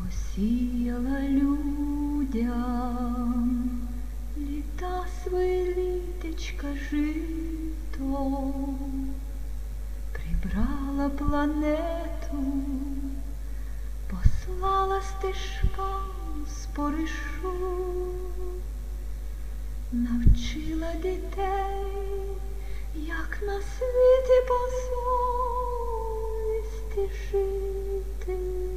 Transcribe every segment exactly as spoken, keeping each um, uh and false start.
Посіяла людям літа свої літечка жито, прибрала планету, послала стежкам споришу, навчила дітей, як на світі по совісті жити.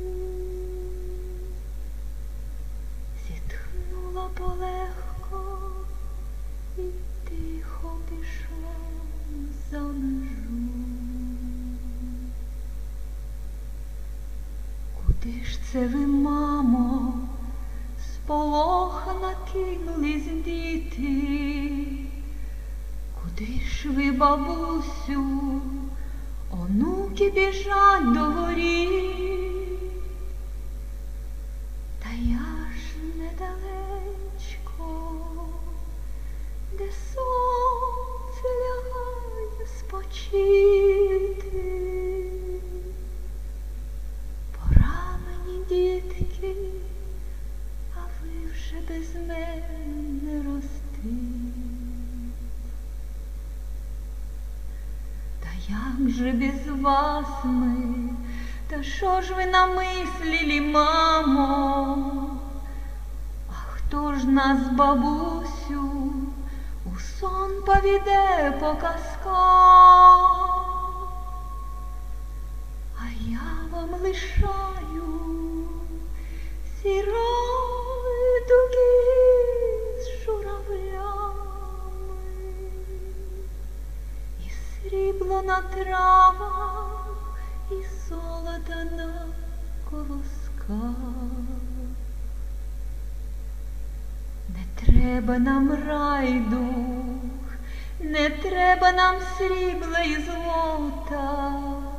Зітхнула полегко і тихо пішла за межу. Куди ж це ви, мамо, сполохана кинулись діти? Куди ж ви, бабусю, онуки біжать до воріт? Та я ж недалечко, де сонце лягає спочити. Пора мені, дітки, а ви вже без мене ростіть. Та як же без вас ми, та що ж ви намислили, мамо? А хто ж нас, бабусю, у сон повіде по казках? А я вам лишаю сірої дуги з журавлями і срібло на травах, і золота на колосках. Не треба нам райдух, не треба нам срібла і злота,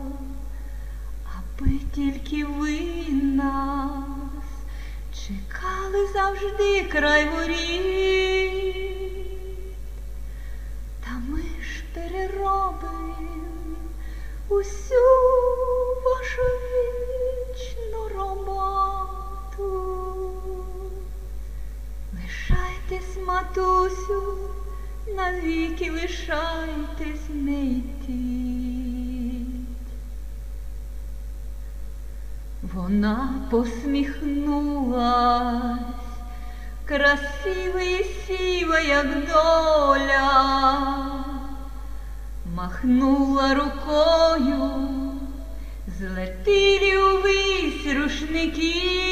аби тільки ви нас чекали завжди край воріт. Та ми ж переробим усю вашу вічну роботу. Лишайтесь, матусю, навіки лишайтесь, не йдіть. Вона посміхнулась, красива і сіва, як доля, махнула рукою, злетіли увесь рушники.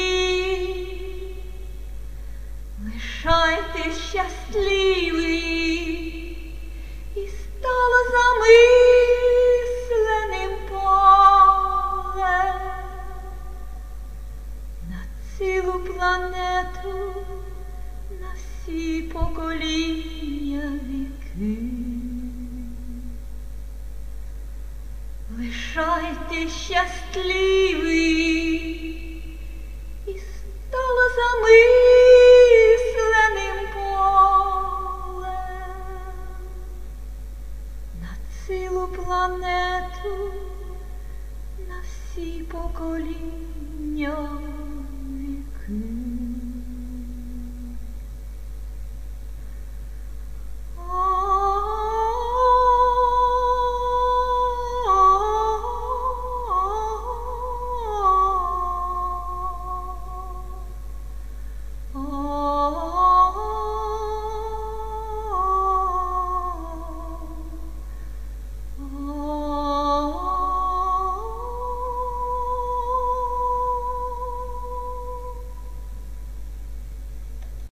Лишайтесь щасливі, і стала замисленим полем на цілу планету, на всі покоління віки. Лишайтесь щасливі, і стала замисленим полем на цілу планету, на всі покоління віки.